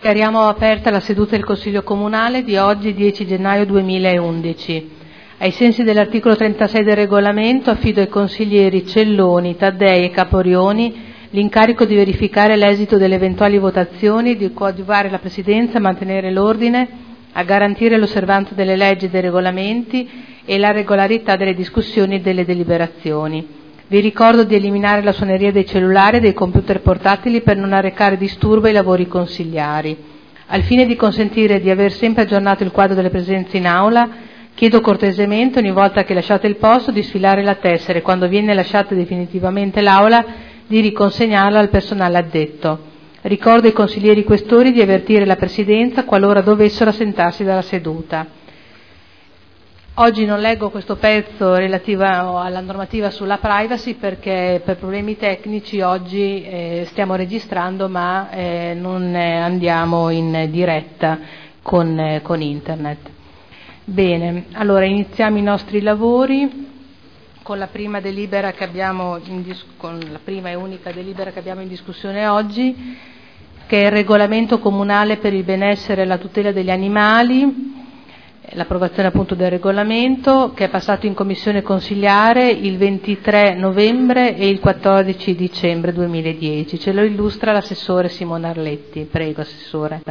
Dichiariamo aperta la seduta del Consiglio Comunale di oggi, 10 gennaio 2011. Ai sensi dell'articolo 36 del regolamento affido ai consiglieri Celloni, Taddei e Caporioni l'incarico di verificare l'esito delle eventuali votazioni, di coadiuvare la Presidenza a mantenere l'ordine, a garantire l'osservanza delle leggi e dei regolamenti e la regolarità delle discussioni e delle deliberazioni. Vi ricordo di eliminare la suoneria dei cellulari e dei computer portatili per non arrecare disturbo ai lavori consiliari. Al fine di consentire di aver sempre aggiornato il quadro delle presenze in aula, chiedo cortesemente ogni volta che lasciate il posto di sfilare la tessera e quando viene lasciata definitivamente l'aula di riconsegnarla al personale addetto. Ricordo ai consiglieri questori di avvertire la Presidenza qualora dovessero assentarsi dalla seduta. Oggi non leggo questo pezzo relativo alla normativa sulla privacy perché per problemi tecnici oggi stiamo registrando ma non andiamo in diretta con internet. Bene, allora iniziamo i nostri lavori con la prima delibera che abbiamo con la prima e unica delibera che abbiamo in discussione oggi, che è il regolamento comunale per il benessere e la tutela degli animali. L'approvazione appunto del regolamento che è passato in commissione consiliare il 23 novembre e il 14 dicembre 2010. Ce lo illustra l'assessore Simona Arletti. Prego, Assessore.